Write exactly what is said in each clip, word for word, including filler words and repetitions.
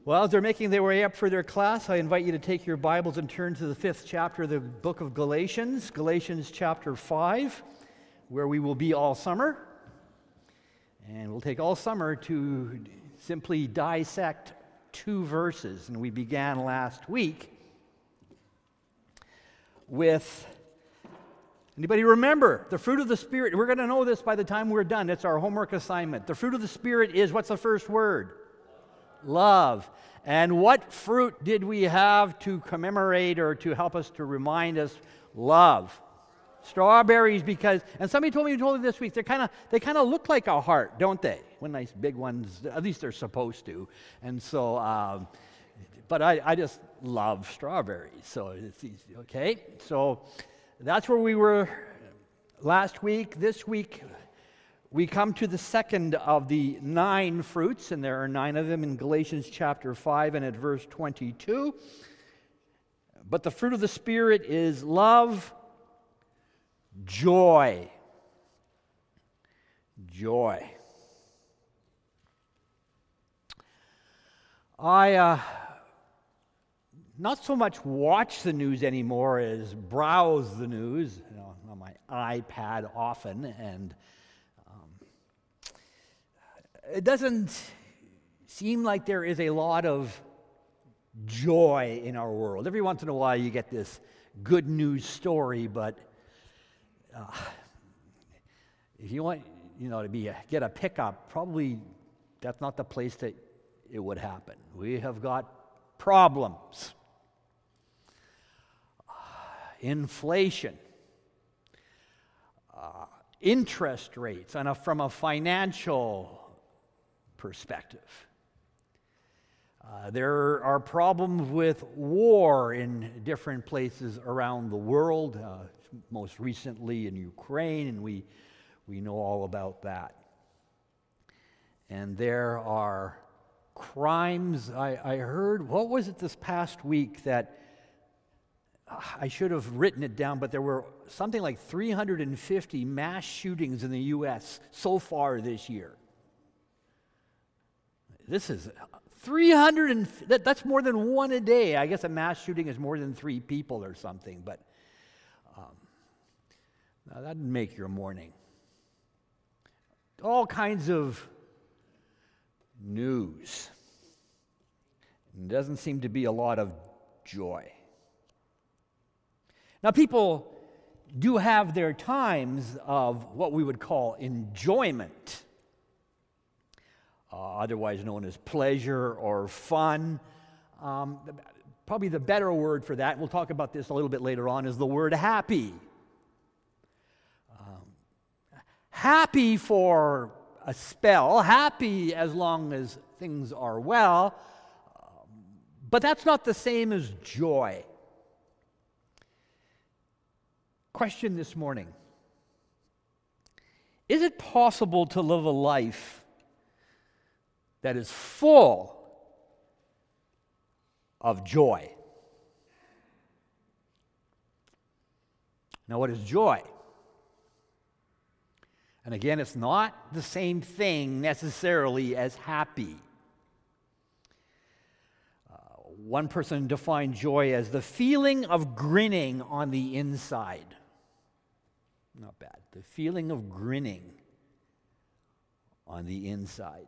Well, as they're making their way up for their class, I invite you to take your Bibles and turn to the fifth chapter of the book of Galatians, Galatians chapter five, where we will be all summer. And we'll take all summer to simply dissect two verses. And we began last week with, anybody remember, the fruit of the Spirit? We're going to know this by the time we're done. It's our homework assignment. The fruit of the Spirit is, what's the first word? Love. And what fruit did we have to commemorate or to help us to remind us? Love. Strawberries, because, and somebody told me told me this week, they're kind of they kind of look like a heart, don't they? One nice big ones, at least they're supposed to. And so, um, but I, I just love strawberries, so it's easy, okay? So that's where we were last week. This week, we come to the second of the nine fruits, and there are nine of them in Galatians chapter five and at verse twenty-two. But the fruit of the Spirit is love, joy. Joy. I uh, not so much watch the news anymore as browse the news, you know, on my iPad often, and it doesn't seem like there is a lot of joy in our world. Every once in a while you get this good news story, but uh, if you want, you know, to be a, get a pickup, probably that's not the place that it would happen. We have got problems. Uh, inflation. Uh, interest rates on a, from a financial perspective. Uh, there are problems with war in different places around the world, uh, most recently in Ukraine, and we, we know all about that. And there are crimes. I, I heard, what was it this past week that, uh, I should have written it down, but there were something like three hundred fifty mass shootings in the U S so far this year. This is three hundred, and that, that's more than one a day. I guess a mass shooting is more than three people or something, but um, now that'd make your morning. All kinds of news. And doesn't seem to be a lot of joy. Now, people do have their times of what we would call enjoyment. Uh, otherwise known as pleasure or fun. Um, probably the better word for that, and we'll talk about this a little bit later on, is the word happy. Um, happy for a spell, happy as long as things are well, um, but that's not the same as joy. Question this morning: is it possible to live a life that is full of joy? Now, what is joy? And again, it's not the same thing necessarily as happy. Uh, one person defined joy as the feeling of grinning on the inside. Not bad. The feeling of grinning on the inside.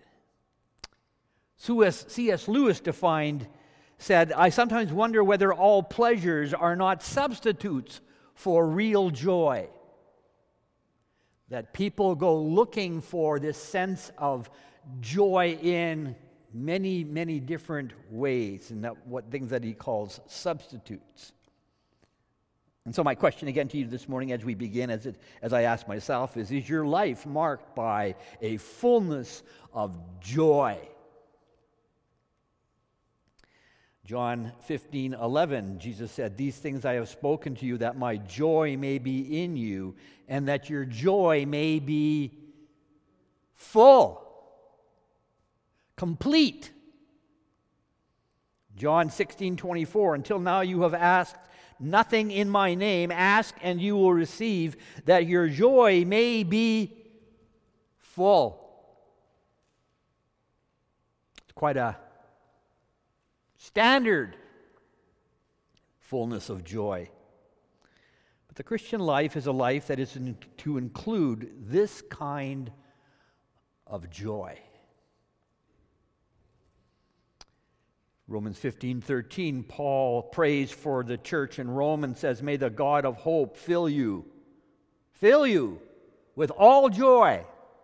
C S Lewis defined, said, I sometimes wonder whether all pleasures are not substitutes for real joy. That people go looking for this sense of joy in many, many different ways, and that what things that he calls substitutes. And so my question again to you this morning as we begin, as, it, as I ask myself, is, is your life marked by a fullness of joy? John fifteen eleven, Jesus said, these things I have spoken to you, that my joy may be in you, and that your joy may be full, complete. John sixteen twenty-four, until now you have asked nothing in my name, ask and you will receive, that your joy may be full. It's quite a standard fullness of joy. But the Christian life is a life that is in, to include this kind of joy. Romans fifteen thirteen, Paul prays for the church in Rome and says, "May the God of hope fill you, fill you with all joy."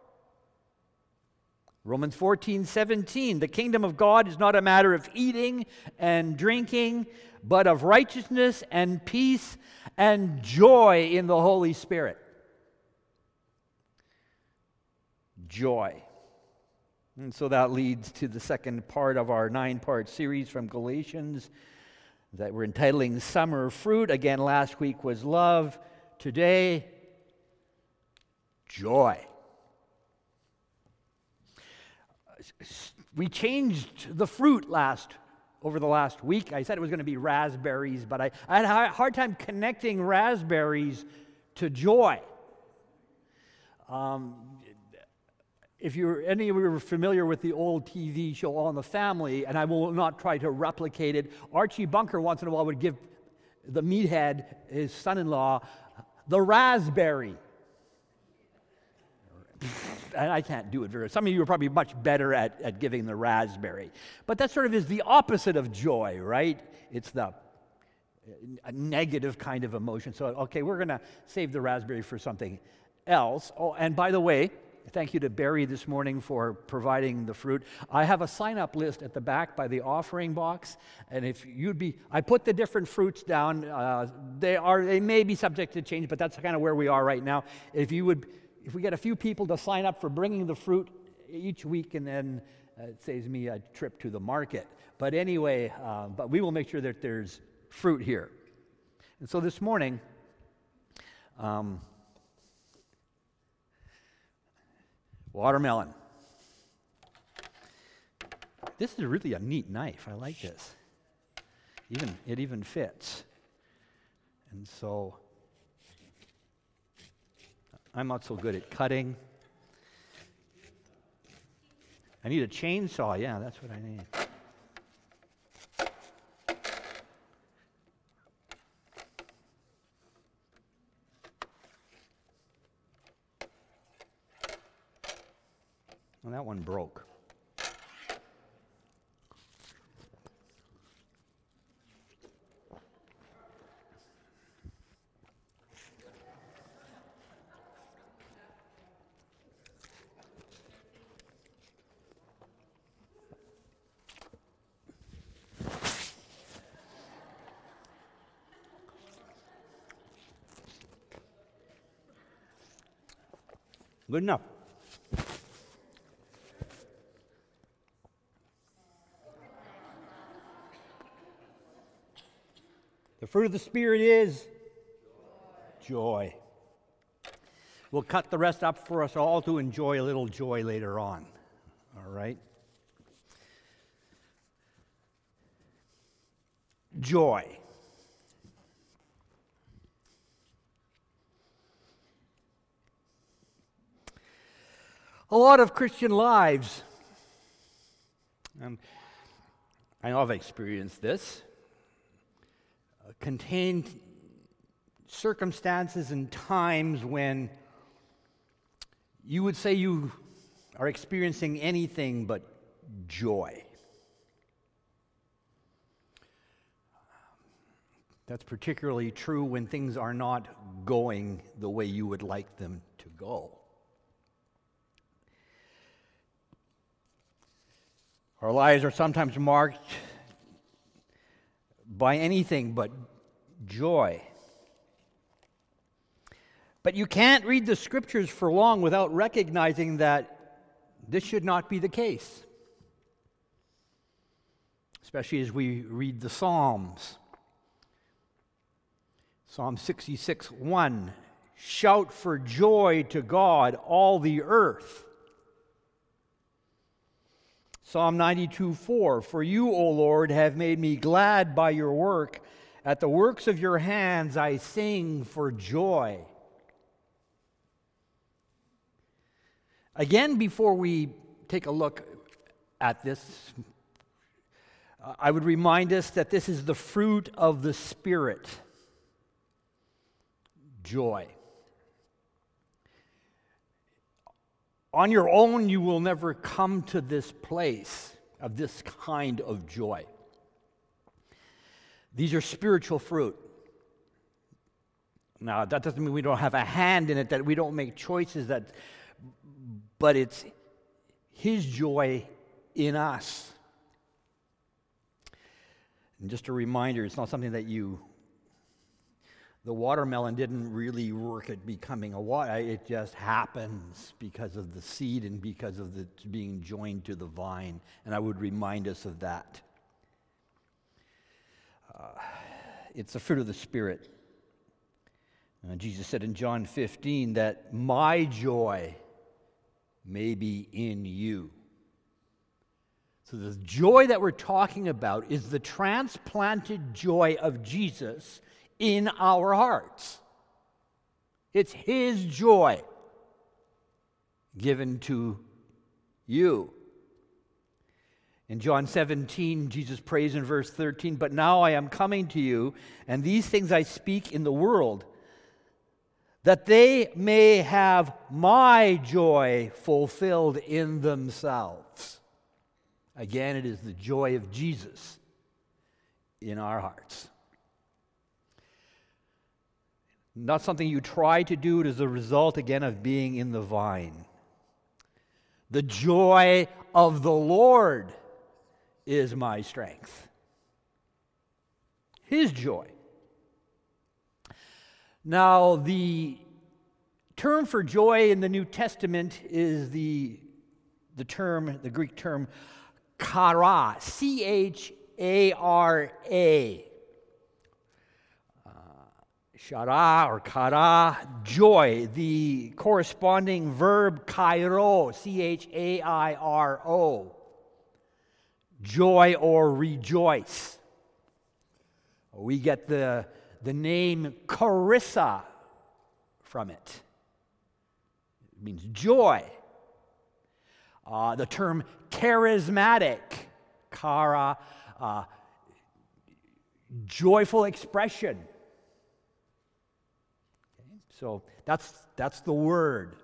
Romans fourteen seventeen, the kingdom of God is not a matter of eating and drinking, but of righteousness and peace and joy in the Holy Spirit. Joy. And so that leads to the second part of our nine-part series from Galatians that we're entitling Summer Fruit. Again, last week was love. Today, joy. We changed the fruit last over the last week. I said it was going to be raspberries, but I, I had a hard time connecting raspberries to joy. Um, if you're any of you are familiar with the old T V show All in the Family, and I will not try to replicate it, Archie Bunker once in a while would give the meathead, his son-in-law, the raspberry. And I can't do it very well. Some of you are probably much better at, at giving the raspberry. But that sort of is the opposite of joy, right? It's the a negative kind of emotion. So, okay, we're going to save the raspberry for something else. Oh, and by the way, thank you to Barry this morning for providing the fruit. I have a sign-up list at the back by the offering box, and if you'd be, I put the different fruits down. Uh, they are, they may be subject to change, but that's kind of where we are right now. If you would, if we get a few people to sign up for bringing the fruit each week, and then uh, it saves me a trip to the market. But anyway, uh, but we will make sure that there's fruit here. And so this morning, um, watermelon. This is really a neat knife. I like this. Even it even fits. And so I'm not so good at cutting. I need a chainsaw. Yeah, that's what I need. Well, that one broke. Good enough. The fruit of the Spirit is joy. We'll cut the rest up for us all to enjoy a little joy later on. All right? Joy. A lot of Christian lives, and I know I've experienced this, uh, contain circumstances and times when you would say you are experiencing anything but joy. That's particularly true when things are not going the way you would like them to go. Our lives are sometimes marked by anything but joy. But you can't read the Scriptures for long without recognizing that this should not be the case, especially as we read the Psalms. Psalm sixty-six one, shout for joy to God, all the earth. Psalm ninety-two four, for you, O Lord, have made me glad by your work. At the works of your hands I sing for joy. Again, before we take a look at this, uh, I would remind us that this is the fruit of the Spirit. Joy. On your own, you will never come to this place of this kind of joy. These are spiritual fruit. Now, that doesn't mean we don't have a hand in it, that we don't make choices, that, but it's His joy in us. And just a reminder, it's not something that you, the watermelon didn't really work at becoming a water. It just happens because of the seed and because of the being joined to the vine. And I would remind us of that. Uh, it's the fruit of the Spirit. Uh, Jesus said in John fifteen that my joy may be in you. So the joy that we're talking about is the transplanted joy of Jesus in our hearts. It's His joy given to you. In John seventeen, Jesus prays in verse thirteen, "But now I am coming to you, and these things I speak in the world, that they may have my joy fulfilled in themselves." Again, it is the joy of Jesus in our hearts. Not something you try to do, it is a result, again, of being in the vine. The joy of the Lord is my strength. His joy. Now, the term for joy in the New Testament is the, the term, the Greek term, chara, C H A R A. Uh, chara or chara, joy. The corresponding verb chairo, C H A I R O. Joy or rejoice. We get the The name Charissa from it. It means joy. Uh, the term charismatic, chara, uh, joyful expression. Okay? So that's, that's the word,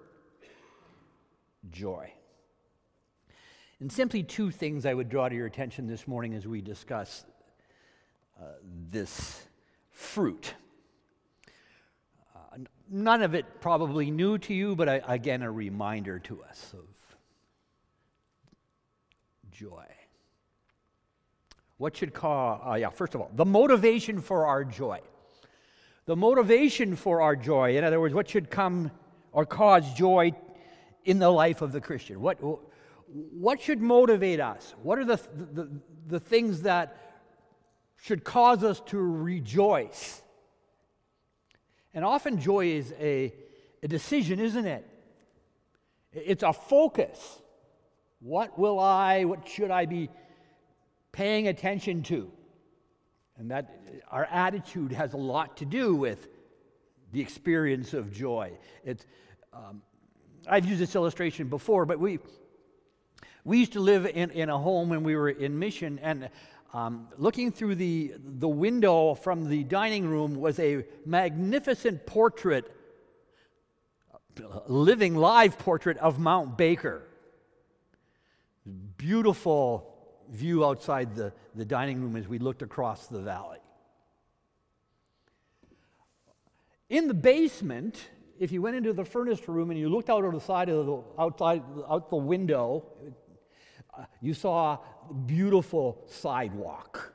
joy. And simply two things I would draw to your attention this morning as we discuss uh, this fruit. Uh, none of it probably new to you, but I, again, a reminder to us of joy. What should cause, uh, yeah, first of all, the motivation for our joy. The motivation for our joy, in other words, what should come or cause joy in the life of the Christian? What, what should motivate us? What are the, the, the things that should cause us to rejoice? And often joy is a, a decision, isn't it? It's a focus. What will I, what should I be paying attention to? And that our attitude has a lot to do with the experience of joy. It's, um, I've used this illustration before, but we we used to live in, in a home when we were in mission, and Um, looking through the, the window from the dining room was a magnificent portrait, living live portrait of Mount Baker. Beautiful view outside the, the dining room as we looked across the valley. In the basement, if you went into the furnace room and you looked out on the side of the outside out the window, uh, you saw a beautiful sidewalk.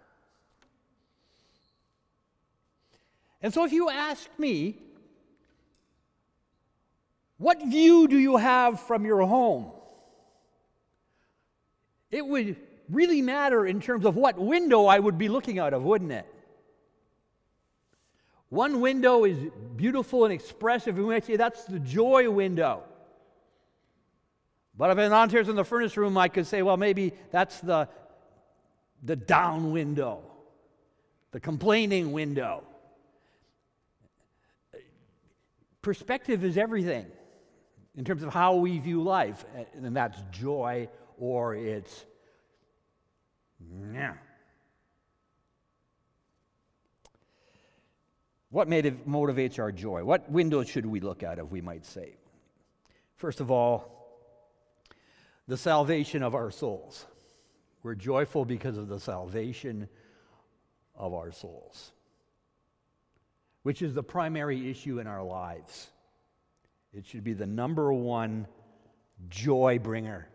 And so if you asked me, what view do you have from your home? It would really matter in terms of what window I would be looking out of, wouldn't it? One window is beautiful and expressive, and we might say that's the joy window. But if I'm downstairs in the furnace room, I could say, well, maybe that's the, the down window, the complaining window. Perspective is everything in terms of how we view life, and that's joy or it's, yeah. What motiv- motivates our joy? What windows should we look at, if we might say? First of all, the salvation of our souls. We're joyful because of the salvation of our souls, which is the primary issue in our lives. It should be the number one joy bringer,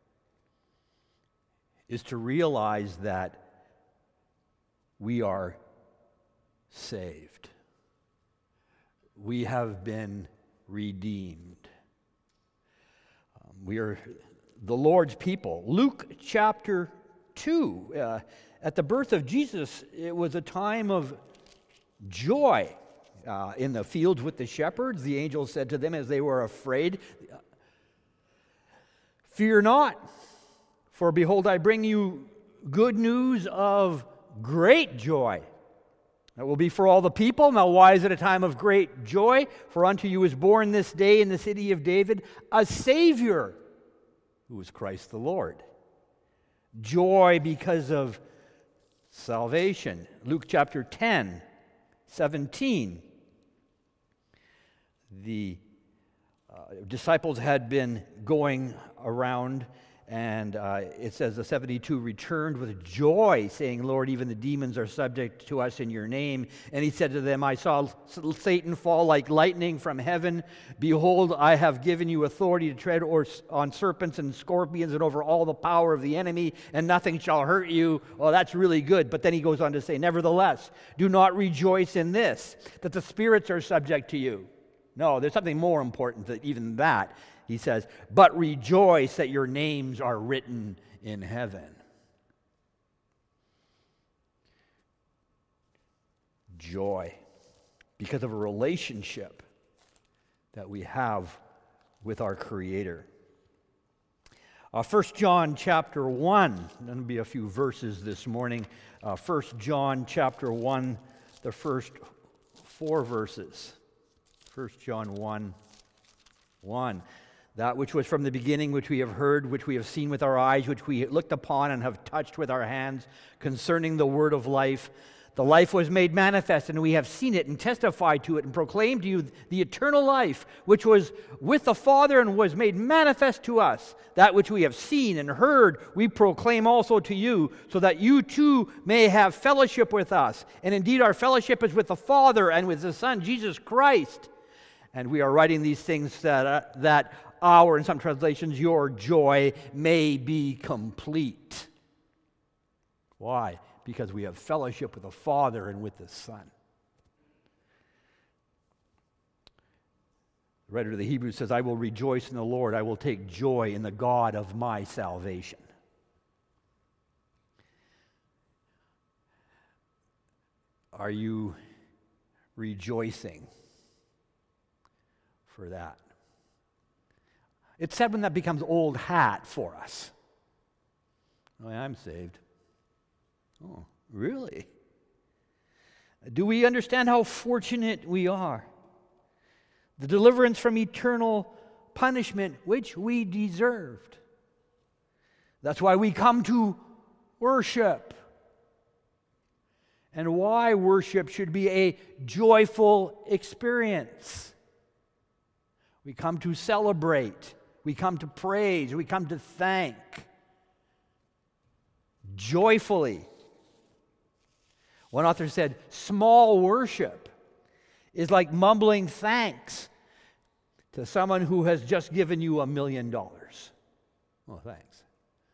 is to realize that we are saved. We have been redeemed. Um, we are the Lord's people. Luke chapter two, uh, at the birth of Jesus, it was a time of joy. Uh, in the fields with the shepherds, the angel said to them as they were afraid, "Fear not, for behold, I bring you good news of great joy. That will be for all the people. Now, why is it a time of great joy? For unto you is born this day in the city of David a Savior, who is Christ the Lord." Joy because of salvation. Luke chapter ten, seventeen. The uh, disciples had been going around, and uh, it says the seventy-two returned with joy, saying, "Lord, even the demons are subject to us in your name." And he said to them, "I saw Satan fall like lightning from heaven. Behold, I have given you authority to tread on serpents and scorpions and over all the power of the enemy, and nothing shall hurt you." Well, that's really good. But then he goes on to say, "Nevertheless, do not rejoice in this, that the spirits are subject to you." No, there's something more important than even that. He says, "But rejoice that your names are written in heaven." Joy because of a relationship that we have with our Creator. Uh, First John chapter one, going to be a few verses this morning. Uh, First John chapter one, the first four verses. First John one, one. "That which was from the beginning, which we have heard, which we have seen with our eyes, which we looked upon and have touched with our hands, concerning the word of life. The life was made manifest, and we have seen it and testified to it and proclaimed to you the eternal life, which was with the Father and was made manifest to us. That which we have seen and heard, we proclaim also to you, so that you too may have fellowship with us. And indeed, our fellowship is with the Father and with the Son, Jesus Christ. And we are writing these things that, uh, that our, in some translations, your joy may be complete." Why? Because we have fellowship with the Father and with the Son. The writer of the Hebrews says, "I will rejoice in the Lord. I will take joy in the God of my salvation." Are you rejoicing for that? It's said when that becomes old hat for us. "Oh, I'm saved." Oh, really? Do we understand how fortunate we are? The deliverance from eternal punishment, which we deserved. That's why we come to worship. And why worship should be a joyful experience. We come to celebrate. We come to praise. We come to thank. Joyfully. One author said, small worship is like mumbling thanks to someone who has just given you a million dollars. Oh, thanks.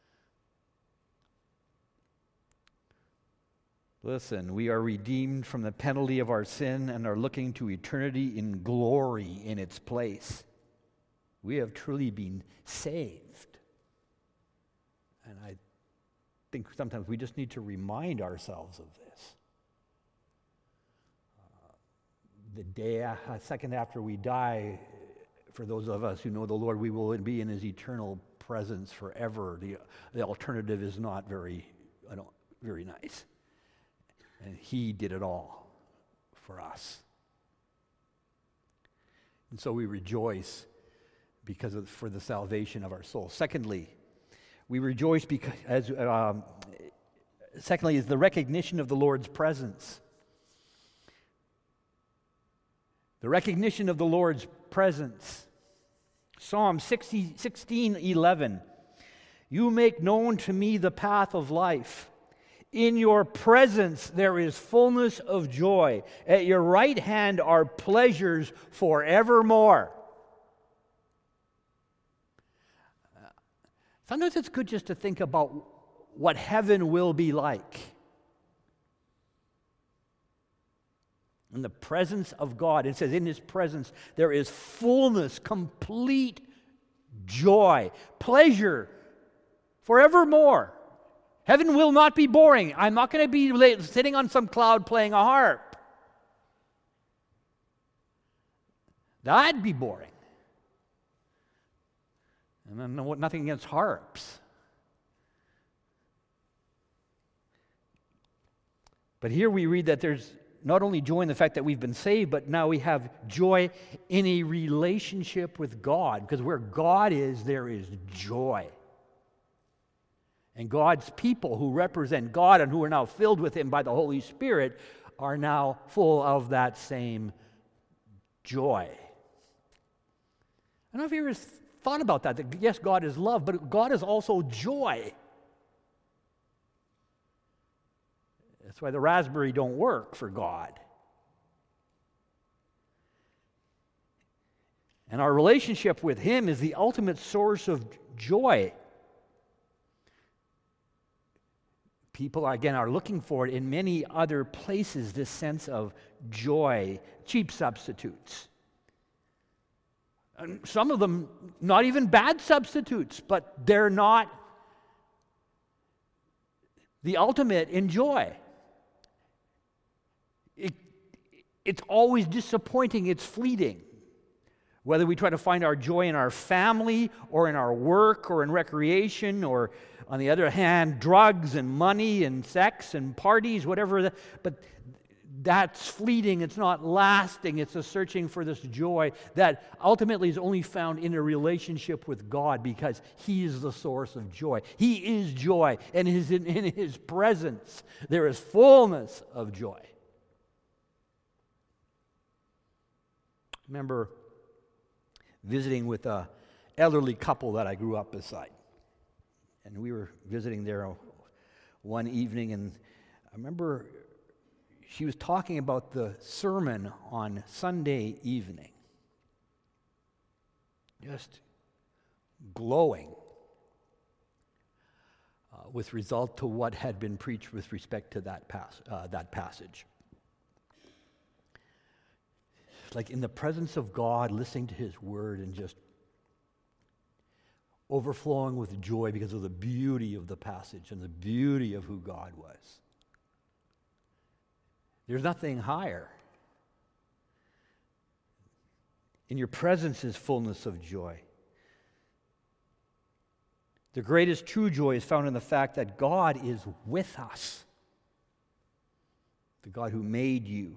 Listen, we are redeemed from the penalty of our sin and are looking to eternity in glory in its place. We have truly been saved. And I think sometimes we just need to remind ourselves of this. Uh, the day, a second after we die, for those of us who know the Lord, we will be in His eternal presence forever. The, the alternative is not very, I don't, very nice. And He did it all for us. And so we rejoice because of for the salvation of our soul. Secondly, we rejoice because, as um, secondly, is the recognition of the Lord's presence. The recognition of the Lord's presence. Psalm sixty, sixteen eleven. You make known to me the path of life. In your presence there is fullness of joy. At your right hand are pleasures forevermore. Sometimes it's good just to think about what heaven will be like. In the presence of God, it says in His presence there is fullness, complete joy, pleasure forevermore. Heaven will not be boring. I'm not going to be sitting on some cloud playing a harp. That'd be boring. And then nothing against harps. But here we read that there's not only joy in the fact that we've been saved, but now we have joy in a relationship with God. Because where God is, there is joy. And God's people who represent God and who are now filled with Him by the Holy Spirit are now full of that same joy. I don't know if you ever thought about that, that yes, God is love, but God is also joy. That's why the raspberry don't work for God. And our relationship with Him is the ultimate source of joy. People, again, are looking for it in many other places, this sense of joy, cheap substitutes. And some of them, not even bad substitutes, but they're not the ultimate in joy. It, it's always disappointing, it's fleeting. Whether we try to find our joy in our family or in our work or in recreation or, on the other hand, drugs and money and sex and parties, whatever. The, but that's fleeting. It's not lasting. It's a searching for this joy that ultimately is only found in a relationship with God because He is the source of joy. He is joy, and is in, in His presence there is fullness of joy. Remember visiting with an elderly couple that I grew up beside. And we were visiting there one evening, and I remember she was talking about the sermon on Sunday evening. Just glowing uh, with result to what had been preached with respect to that, pas- uh, that passage. Like in the presence of God, listening to His Word and just overflowing with joy because of the beauty of the passage and the beauty of who God was. There's nothing higher. In your presence is fullness of joy. The greatest true joy is found in the fact that God is with us. The God who made you.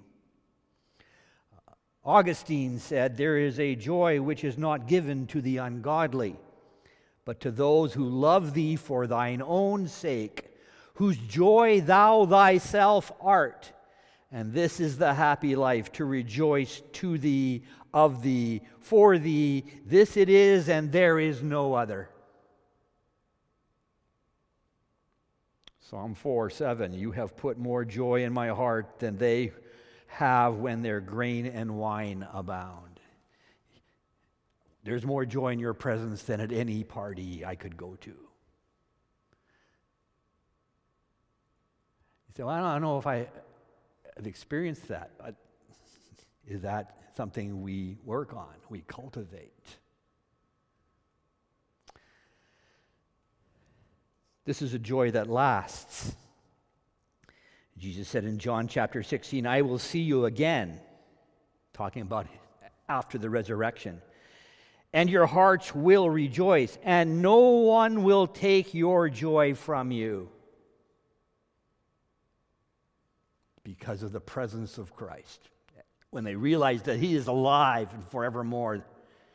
Augustine said, there is a joy which is not given to the ungodly, but to those who love thee for thine own sake, whose joy thou thyself art. And this is the happy life, to rejoice to thee, of thee, for thee. This it is, and there is no other. Psalm four seven, you have put more joy in my heart than they have when their grain and wine abound. There's more joy in your presence than at any party I could go to. You say, well, I don't know if I have experienced that, but is that something we work on, we cultivate? This is a joy that lasts. Jesus said in John chapter sixteen, I will see you again, talking about after the resurrection, and your hearts will rejoice, and no one will take your joy from you, because of the presence of Christ. When they realize that He is alive and forevermore.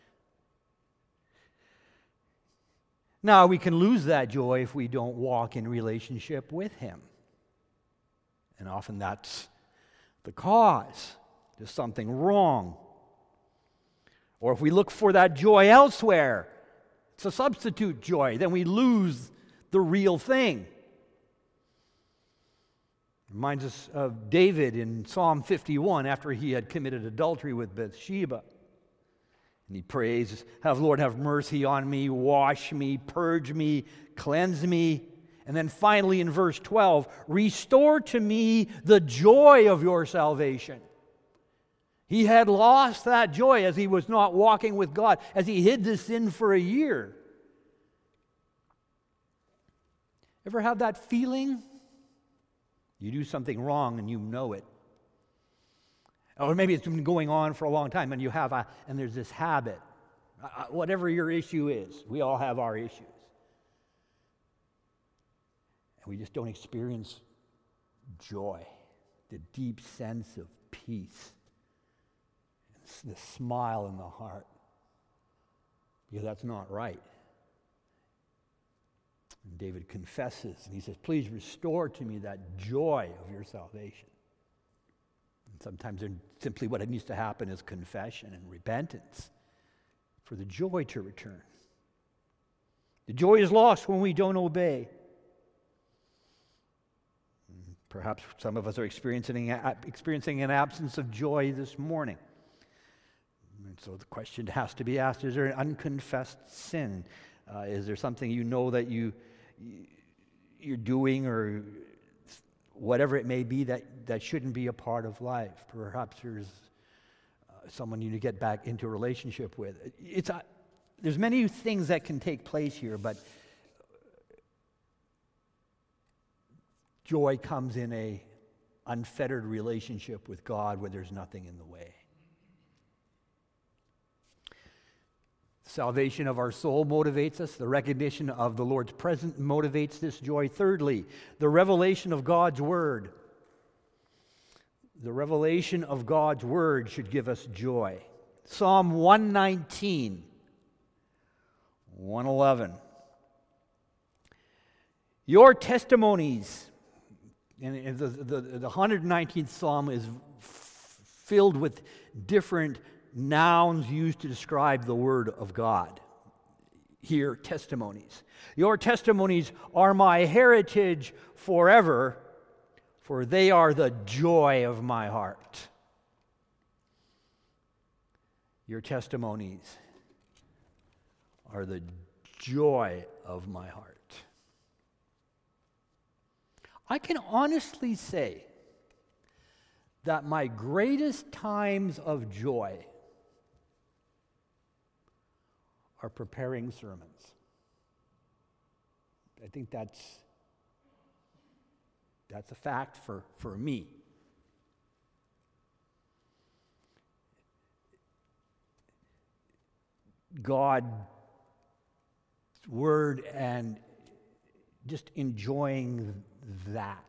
Now, we can lose that joy if we don't walk in relationship with Him. And often that's the cause. There's something wrong. Or if we look for that joy elsewhere, it's a substitute joy, then we lose the real thing. Reminds us of David in Psalm fifty-one after he had committed adultery with Bathsheba. And he prays, "Have Lord, have mercy on me, wash me, purge me, cleanse me." And then finally in verse twelve, "Restore to me the joy of your salvation." He had lost that joy as he was not walking with God, as he hid this sin for a year. Ever have that feeling? You do something wrong and you know it. Or maybe it's been going on for a long time and you have a, and there's this habit. Uh, whatever your issue is, we all have our issues. And we just don't experience joy, the deep sense of peace, the smile in the heart. Because that's not right. And David confesses and he says, "Please restore to me that joy of your salvation." And sometimes simply what needs to happen is confession and repentance for the joy to return. The joy is lost when we don't obey. Perhaps some of us are experiencing, experiencing an absence of joy this morning. And so the question has to be asked, is there an unconfessed sin? Uh, is there something you know that you, you're doing or whatever it may be that, that shouldn't be a part of life? Perhaps there's uh, someone you need to get back into a relationship with. It's a, there's many things that can take place here, but joy comes in a unfettered relationship with God where there's nothing in the way. Salvation of our soul motivates us. The recognition of the Lord's presence motivates this joy. Thirdly, the revelation of God's Word. The revelation of God's Word should give us joy. Psalm one nineteen, one eleven. Your testimonies, and the, the, the one hundred nineteenth Psalm is f- filled with different nouns used to describe the Word of God. Here, testimonies. Your testimonies are my heritage forever, for they are the joy of my heart. Your testimonies are the joy of my heart. I can honestly say that my greatest times of joy are preparing sermons. I think that's that's a fact for, for me. God's Word and just enjoying that.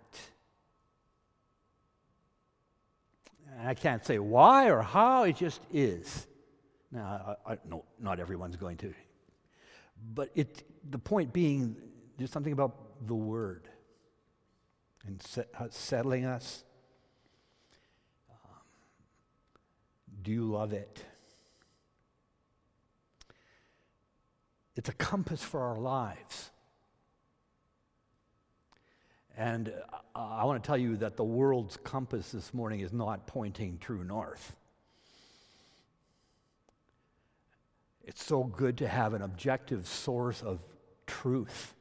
And I can't say why or how, it just is. Now, I, I, no, not everyone's going to. But it, the point being, there's something about the Word and set, uh, settling us. Um, do you love it? It's a compass for our lives. And uh, I want to tell you that the world's compass this morning is not pointing true north. It's so good to have an objective source of truth,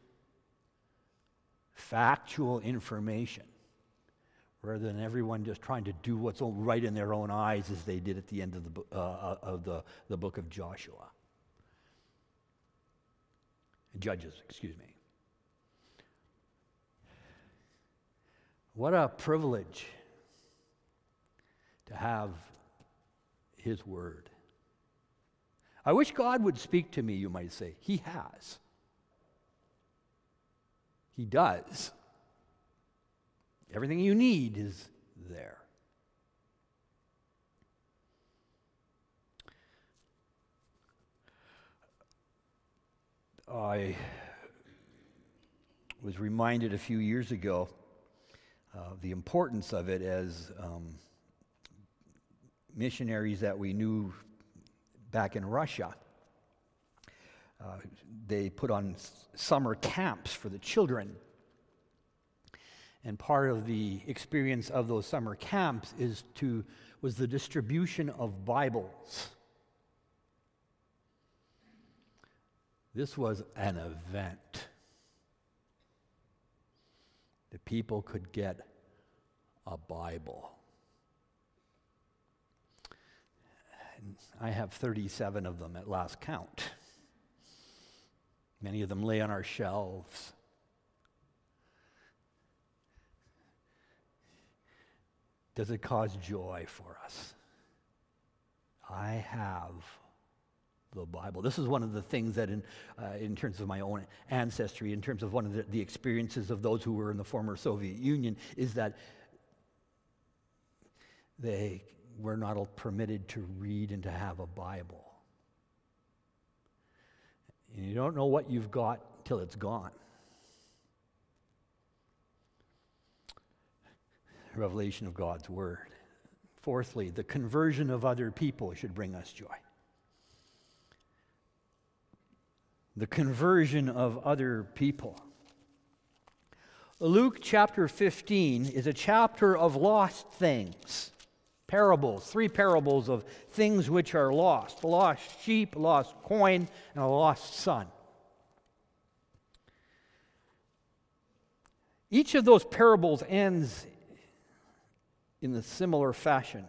factual information, rather than everyone just trying to do what's right in their own eyes as they did at the end of the, uh, of the, the book of Joshua. Judges, excuse me. What a privilege to have His Word. I wish God would speak to me, you might say. He has. He does. Everything you need is there. I was reminded a few years ago of the importance of it as um, missionaries that we knew back in Russia. Uh, they put on s- summer camps for the children. And part of the experience of those summer camps is to was the distribution of Bibles. This was an event. The people could get a Bible. And I have thirty-seven of them at last count. Many of them lay on our shelves. Does it cause joy for us? I have the Bible. This is one of the things that in uh, in terms of my own ancestry, in terms of one of the, the experiences of those who were in the former Soviet Union, is that they were not permitted to read and to have a Bible. And you don't know what you've got till it's gone. Revelation of God's Word. Fourthly, the conversion of other people should bring us joy. The conversion of other people. Luke chapter fifteen is a chapter of lost things. Parables, three parables of things which are lost. A lost sheep, a lost coin, and a lost son. Each of those parables ends in a similar fashion.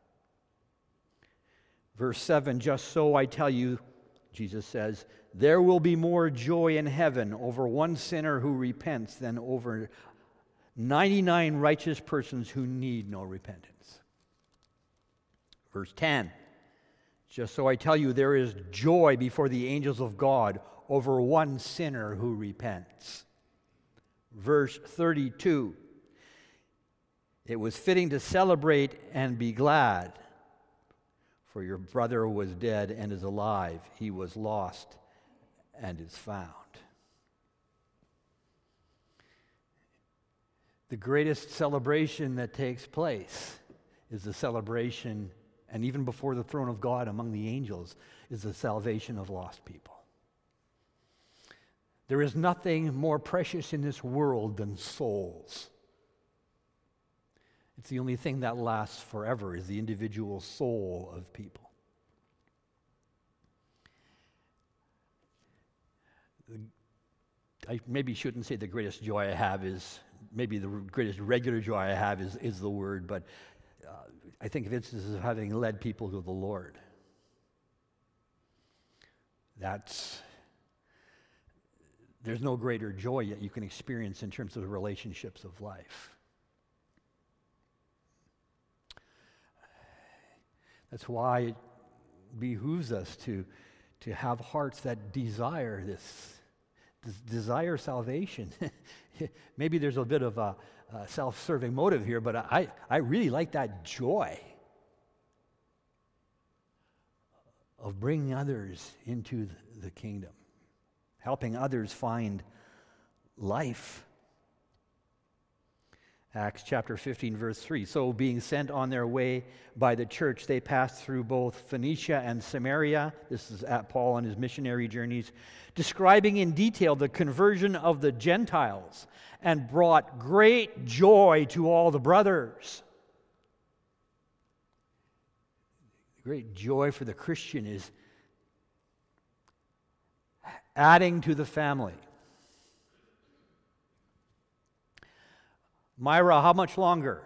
Verse seven, just so I tell you, Jesus says, there will be more joy in heaven over one sinner who repents than over ninety-nine righteous persons who need no repentance. Verse ten, just so I tell you, there is joy before the angels of God over one sinner who repents. Verse thirty-two, it was fitting to celebrate and be glad, for your brother was dead and is alive. He was lost and is found. The greatest celebration that takes place is the celebration, and even before the throne of God among the angels, is the salvation of lost people. There is nothing more precious in this world than souls. It's the only thing that lasts forever, is the individual soul of people. I maybe shouldn't say the greatest joy I have is, maybe the greatest regular joy I have is, is the word, but uh, I think of instances of having led people to the Lord. That's, there's no greater joy that you can experience in terms of the relationships of life. That's why it behooves us to, to have hearts that desire this, des- desire salvation. Maybe there's a bit of a, a self-serving motive here, but I, I really like that joy of bringing others into the, the kingdom, helping others find life. Acts chapter fifteen, verse three. So being sent on their way by the church, they passed through both Phoenicia and Samaria. This is at Paul on his missionary journeys, describing in detail the conversion of the Gentiles, and brought great joy to all the brothers. Great joy for the Christian is adding to the family. Myra, how much longer?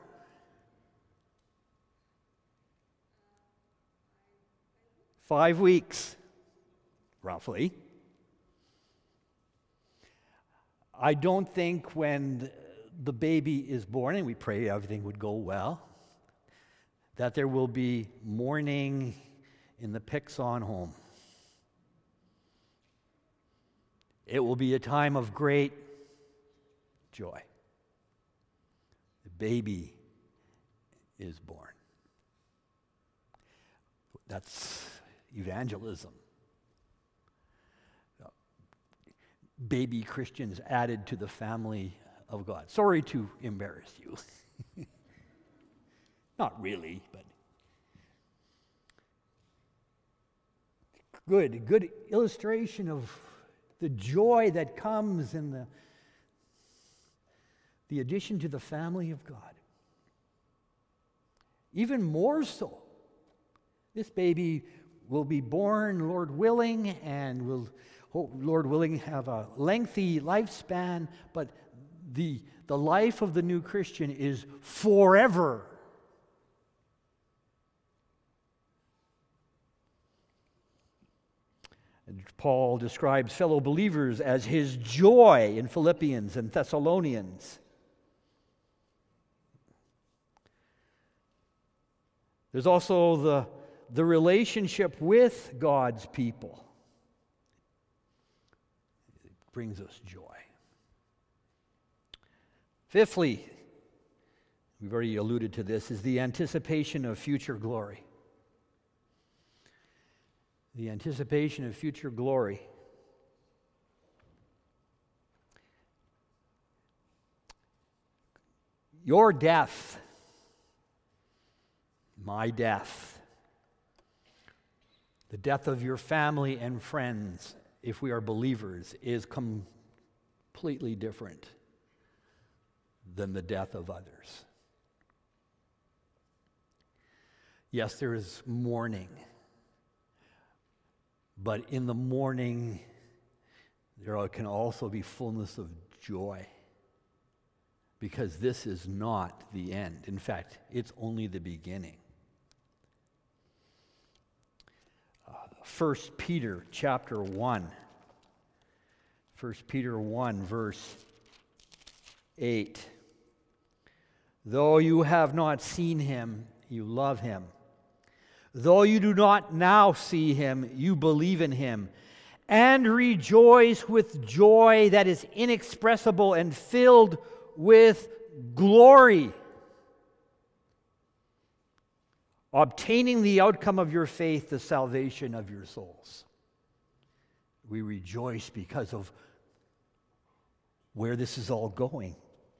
Five weeks, roughly. I don't think when the baby is born, and we pray everything would go well, that there will be mourning in the Pixon home. It will be a time of great joy. Baby is born. That's evangelism. Baby Christians added to the family of God. Sorry to embarrass you. Not really, but Good, good illustration of the joy that comes in the, the addition to the family of God. Even more so, this baby will be born, Lord willing, and will, Lord willing, have a lengthy lifespan, but the, the life of the new Christian is forever. And Paul describes fellow believers as his joy in Philippians and Thessalonians. There's also the, the relationship with God's people. It brings us joy. Fifthly, we've already alluded to this, is the anticipation of future glory. The anticipation of future glory. Your death, my death, the death of your family and friends, if we are believers, is completely different than the death of others. Yes, there is mourning, but in the mourning, there can also be fullness of joy, because this is not the end. In fact, it's only the beginning. Uh, First Peter chapter one. First Peter one, verse eight. Though you have not seen him, you love him. Though you do not now see him, you believe in him, and rejoice with joy that is inexpressible and filled with glory, obtaining the outcome of your faith, the salvation of your souls. We rejoice because of where this is all going.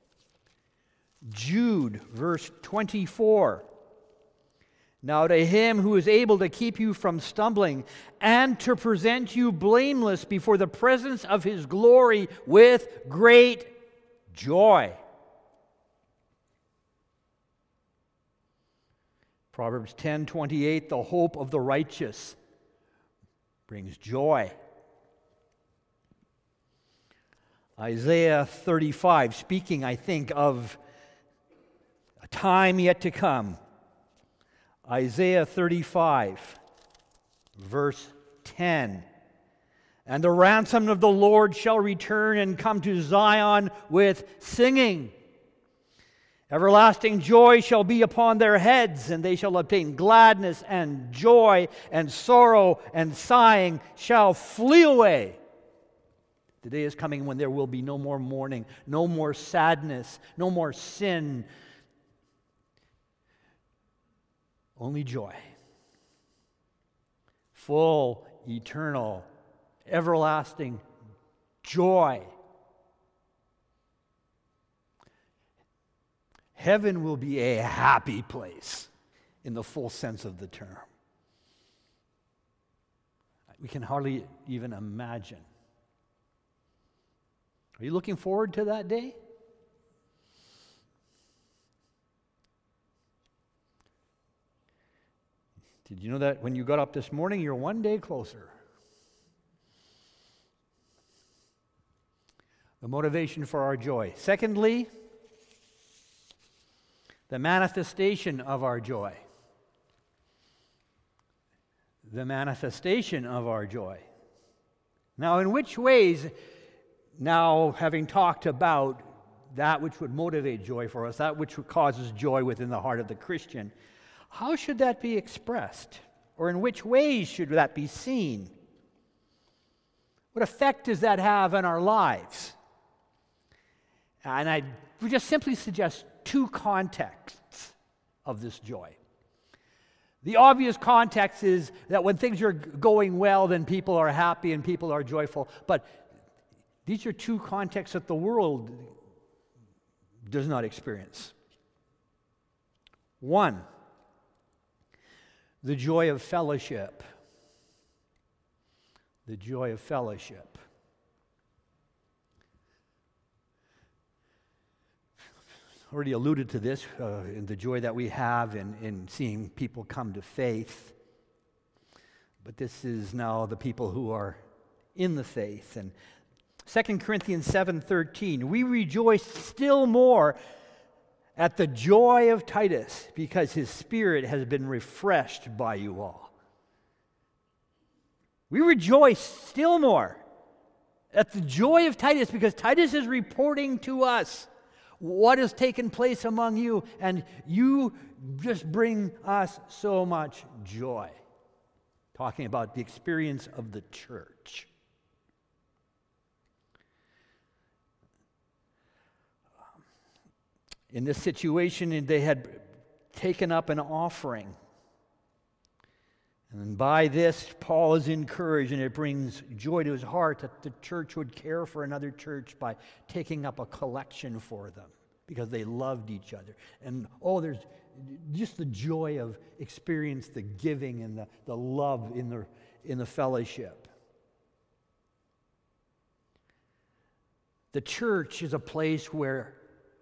Jude, verse twenty-four. Now to him who is able to keep you from stumbling and to present you blameless before the presence of his glory with great joy. Proverbs ten twenty-eight, the hope of the righteous brings joy. Isaiah thirty-five, speaking, I think, of a time yet to come. Isaiah thirty-five, verse ten. And the ransom of the Lord shall return and come to Zion with singing. Everlasting joy shall be upon their heads, and they shall obtain gladness and joy, and sorrow and sighing shall flee away. The day is coming when there will be no more mourning, no more sadness, no more sin. Only joy. Full, eternal, everlasting joy. Heaven will be a happy place in the full sense of the term. We can hardly even imagine. Are you looking forward to that day? Did you know that when you got up this morning, you're one day closer? The motivation for our joy. Secondly, the manifestation of our joy. The manifestation of our joy. Now, in which ways, now having talked about that which would motivate joy for us, that which causes joy within the heart of the Christian, how should that be expressed? Or in which ways should that be seen? What effect does that have on our lives? And I would just simply suggest two contexts of this joy. The obvious context is that when things are going well, then people are happy and people are joyful. But these are two contexts that the world does not experience. One, the joy of fellowship. the joy of fellowship. Already alluded to this uh, in the joy that we have in, in seeing people come to faith. But this is now the people who are in the faith. And Second Corinthians seven thirteen, we rejoice still more at the joy of Titus because his spirit has been refreshed by you all. We rejoice still more at the joy of Titus because Titus is reporting to us what has taken place among you, and you just bring us so much joy. Talking about the experience of the church. In this situation, they had taken up an offering. And by this, Paul is encouraged, and it brings joy to his heart that the church would care for another church by taking up a collection for them because they loved each other. And oh, there's just the joy of experience the giving and the, the love in the, in the fellowship. The church is a place where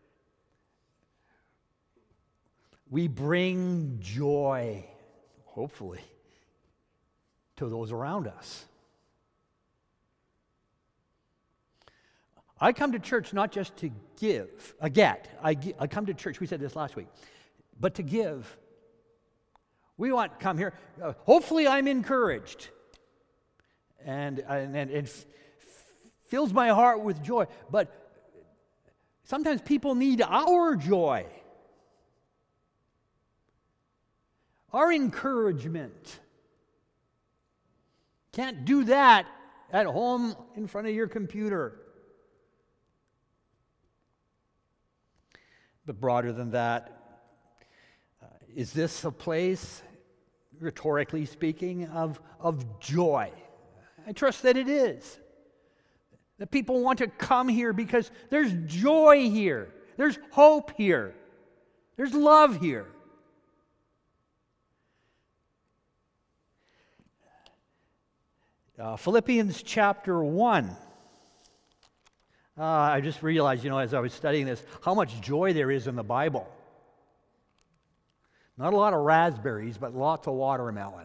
we bring joy, hopefully, to those around us. I come to church not just to give, a get. I, I come to church, we said this last week, but to give. We want to come here. Uh, hopefully I'm encouraged. And, and, and it f- fills my heart with joy. But sometimes people need our joy. Our encouragement. Can't do that at home in front of your computer. But broader than that, uh, is this a place, rhetorically speaking, of, of joy? I trust that it is. That people want to come here because there's joy here. There's hope here. There's love here. Uh, Philippians chapter one. Uh, I just realized, you know, as I was studying this, how much joy there is in the Bible. Not a lot of raspberries, but lots of watermelon.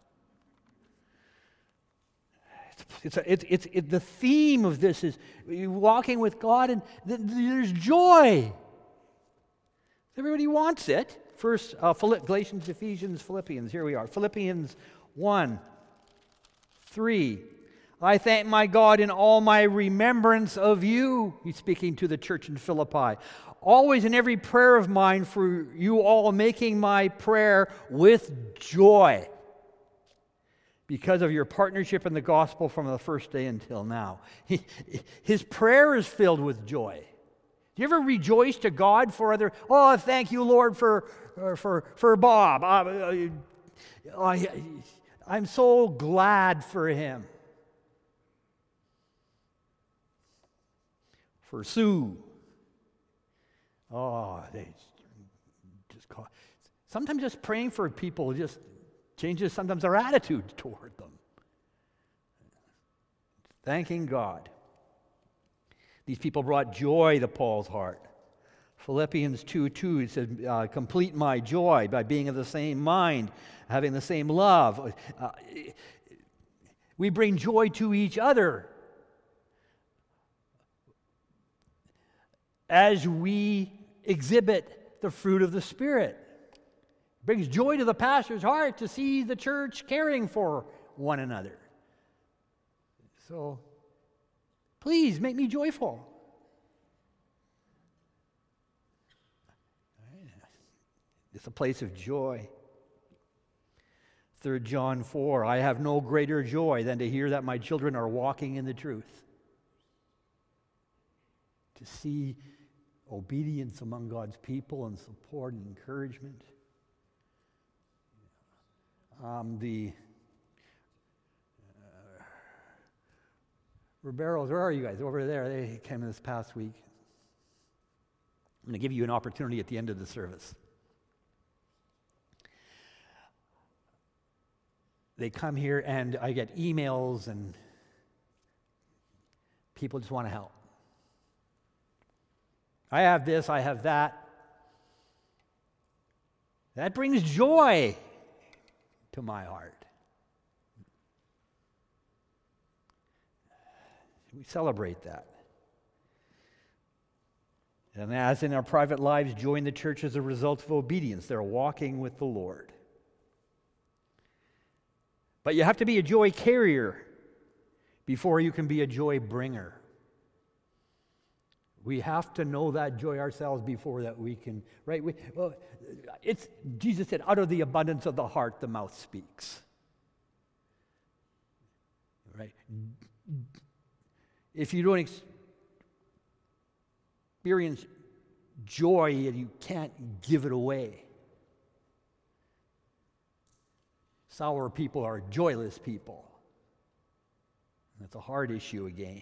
It's, it's, a, it's, it's it, the theme of this is walking with God, and th- there's joy. Everybody wants it. First, uh, Philipp, Galatians, Ephesians, Philippians. Here we are. Philippians one. Three, I thank my God in all my remembrance of you. He's speaking to the church in Philippi. Always in every prayer of mine for you all, making my prayer with joy because of your partnership in the gospel from the first day until now. He, his prayer is filled with joy. Do you ever rejoice to God for other? Oh, thank you, Lord, for for for Bob. Uh, uh, I'm so glad for him. For Sue. Oh, they just call. Sometimes just praying for people just changes sometimes our attitude toward them. Thanking God. These people brought joy to Paul's heart. Philippians two two, it says, uh, complete my joy by being of the same mind, having the same love. Uh, we bring joy to each other as we exhibit the fruit of the Spirit. It brings joy to the pastor's heart to see the church caring for one another. So, please make me joyful. It's a place of joy. Third John four, I have no greater joy than to hear that my children are walking in the truth. To see obedience among God's people and support and encouragement. Um, the uh, Riberos, where are you guys? Over there. They came this past week. I'm going to give you an opportunity at the end of the service. They come here and I get emails and People just want to help. I have this, I have that. That brings joy to my heart. We celebrate that. And as in our private lives, joy in the church is a result of obedience. They're walking with the Lord. But you have to be a joy carrier before you can be a joy bringer. We have to know that joy ourselves before that we can, right? We, well, it's, Jesus said, out of the abundance of the heart, the mouth speaks. Right? If you don't experience joy, you can't give it away. Sour people are joyless people. That's a hard issue again.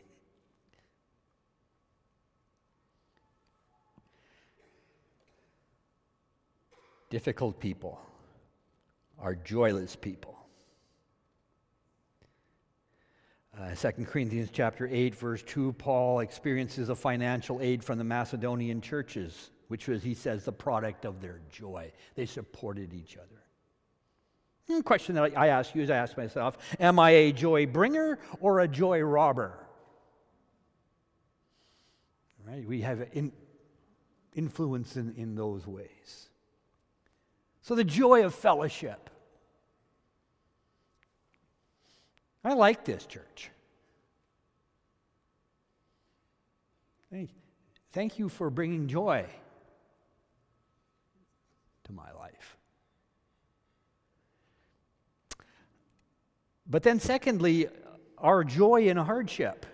Difficult people are joyless people. Uh, Second Corinthians chapter eight, verse two, Paul experiences a financial aid from the Macedonian churches, which was, he says, the product of their joy. They supported each other. The question that I ask you is I ask myself, am I a joy bringer or a joy robber? Right? We have in, influence in, in those ways. So the joy of fellowship. I like this church. Thank, thank you for bringing joy to my life. But then secondly, our joy in hardship.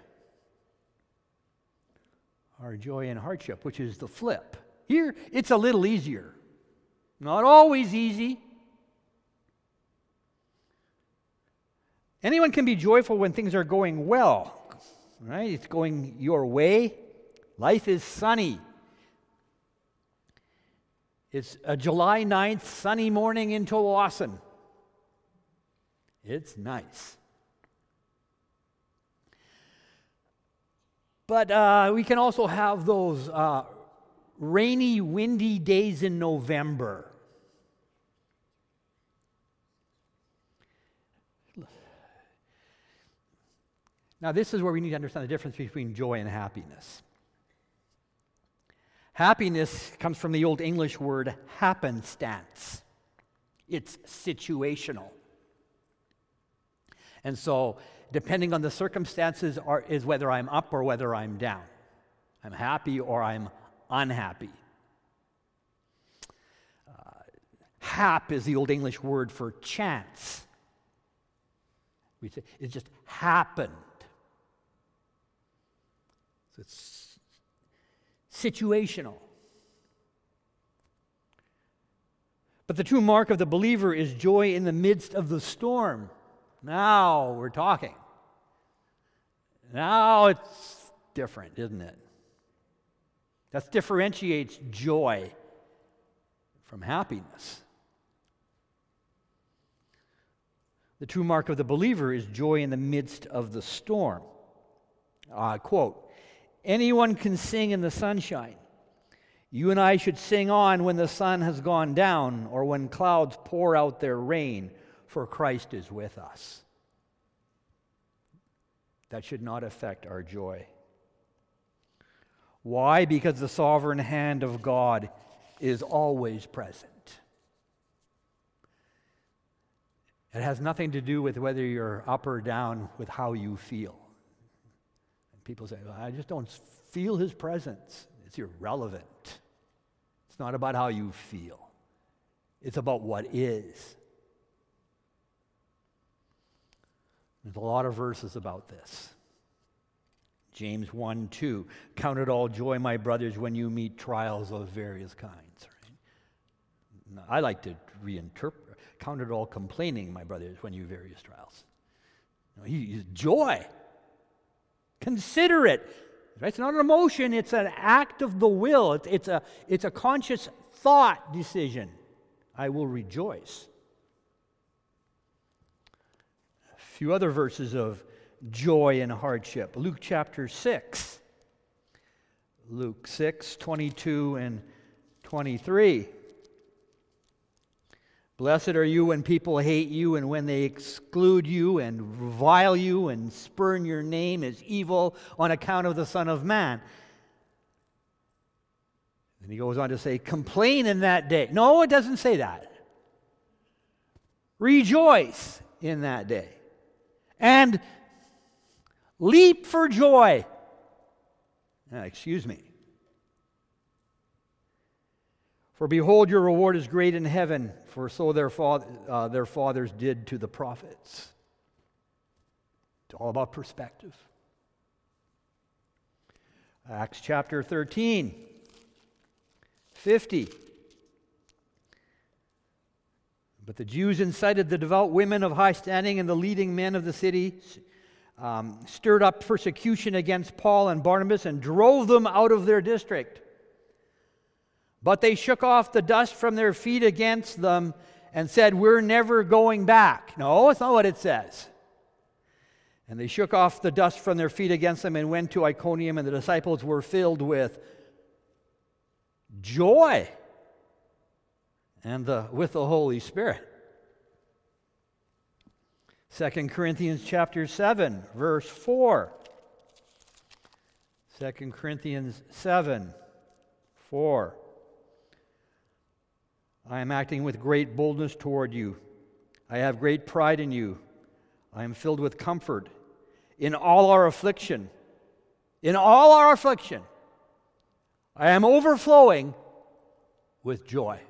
Our joy in hardship, which is the flip. Here, it's a little easier. Not always easy. Anyone can be joyful when things are going well, right? It's going your way. Life is sunny. It's a July ninth sunny morning in Tawasin. It's nice. But uh, we can also have those uh, rainy, windy days in November. Now, this is where we need to understand the difference between joy and happiness. Happiness comes from the Old English word happenstance. It's situational. And so, depending on the circumstances, are, is whether I'm up or whether I'm down. I'm happy or I'm unhappy. Uh, hap is the Old English word for chance. We say it just happened. So it's situational. But the true mark of the believer is joy in the midst of the storm. Now we're talking. Now it's different, isn't it? That differentiates joy from happiness. The true mark of the believer is joy in the midst of the storm. Uh, quote, anyone can sing in the sunshine. You and I should sing on when the sun has gone down or when clouds pour out their rain, for Christ is with us. That should not affect our joy. Why? Because the sovereign hand of God is always present. It has nothing to do with whether you're up or down with how you feel. People say, well, I just don't feel his presence. It's irrelevant. It's not about how you feel. It's about what is. There's a lot of verses about this. James one two, count it all joy, my brothers, when you meet trials of various kinds. Right? I like to reinterpret, count it all complaining, my brothers, when you various trials. He, joy. Consider it. It's not an emotion, it's an act of the will. It's, it's, a, it's a conscious thought decision. I will rejoice. A few other verses of joy in hardship. Luke chapter six. Luke six, twenty-two and twenty-three. Blessed are you when people hate you and when they exclude you and revile you and spurn your name as evil on account of the Son of Man. And he goes on to say, complain in that day. No, it doesn't say that. Rejoice in that day. And leap for joy. Uh, excuse me. For behold, your reward is great in heaven, for so their, fa- uh, their fathers did to the prophets. It's all about perspective. Acts chapter thirteen, fifty. But the Jews incited the devout women of high standing and the leading men of the city, um, stirred up persecution against Paul and Barnabas, and drove them out of their district. But they shook off the dust from their feet against them and said, we're never going back. No, it's not what it says. And they shook off the dust from their feet against them and went to Iconium, and the disciples were filled with joy and the, with the Holy Spirit. Second Corinthians chapter seven, verse four. Second Corinthians seven, four. I am acting with great boldness toward you. I have great pride in you. I am filled with comfort. In all our affliction, in all our affliction, I am overflowing with joy.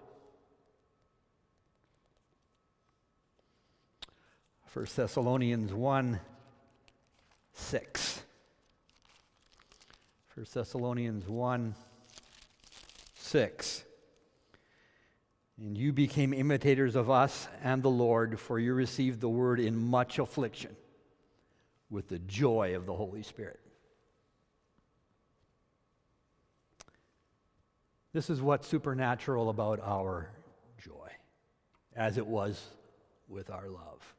First Thessalonians one, six. First Thessalonians one, six. And you became imitators of us and the Lord, for you received the word in much affliction with the joy of the Holy Spirit. This is what's supernatural about our joy, as it was with our love.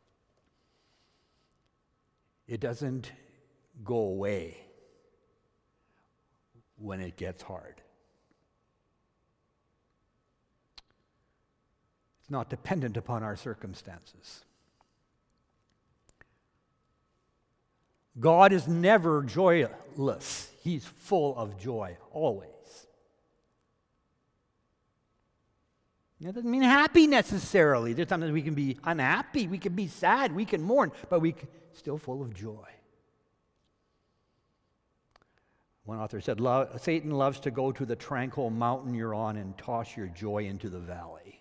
It doesn't go away when it gets hard. Not dependent upon our circumstances. God is never joyless. He's full of joy, always. That doesn't mean happy necessarily. There's times we can be unhappy, we can be sad, we can mourn, but we're still full of joy. One author said, Satan loves to go to the tranquil mountain you're on and toss your joy into the valley.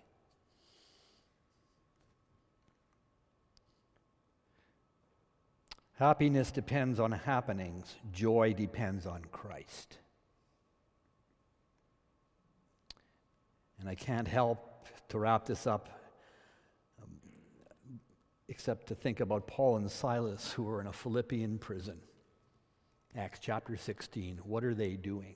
Happiness depends on happenings. Joy depends on Christ. And I can't help to wrap this up um, except to think about Paul and Silas, who were in a Philippian prison. Acts chapter sixteen. What are they doing?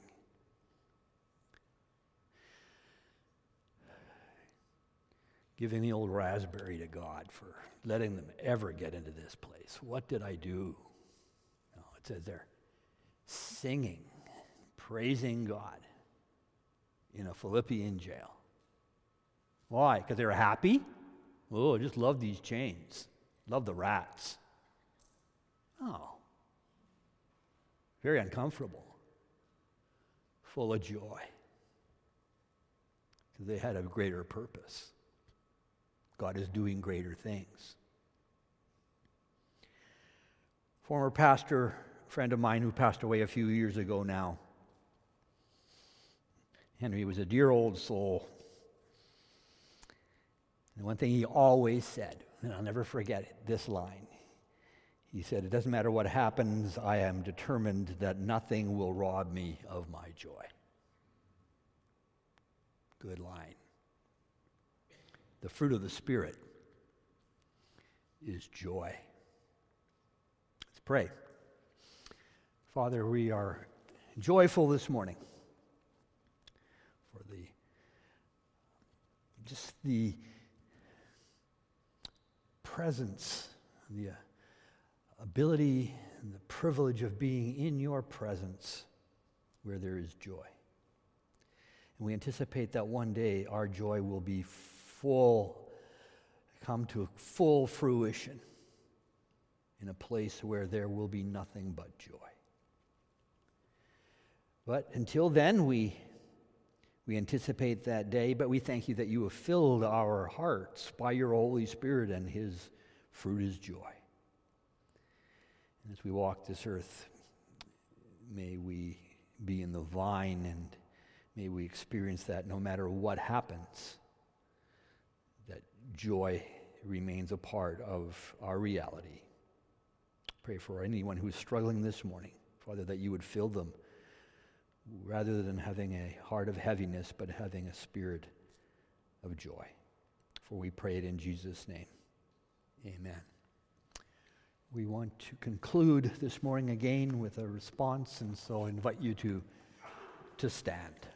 Giving the old raspberry to God for letting them ever get into this place. What did I do? No, it says there, singing, praising God in a Philippian jail. Why? Because they were happy? Oh, I just love these chains. Love the rats. Oh. Very uncomfortable. Full of joy. Because they had a greater purpose. God is doing greater things. Former pastor, friend of mine who passed away a few years ago now. Henry was a dear old soul. And one thing he always said, and I'll never forget it, this line. He said, it doesn't matter what happens, I am determined that nothing will rob me of my joy. Good line. The fruit of the Spirit is joy. Let's pray. Father, we are joyful this morning for the just the presence, the ability and the privilege of being in your presence where there is joy. And we anticipate that one day our joy will be full, come to full fruition in a place where there will be nothing but joy. But until then, we, we anticipate that day, but we thank you that you have filled our hearts by your Holy Spirit, and his fruit is joy. And as we walk this earth, may we be in the vine, and may we experience that no matter what happens, that joy remains a part of our reality. Pray for anyone who is struggling this morning, Father, that you would fill them rather than having a heart of heaviness, but having a spirit of joy. For we pray it in Jesus' name. Amen. We want to conclude this morning again with a response, and so I invite you to, to stand.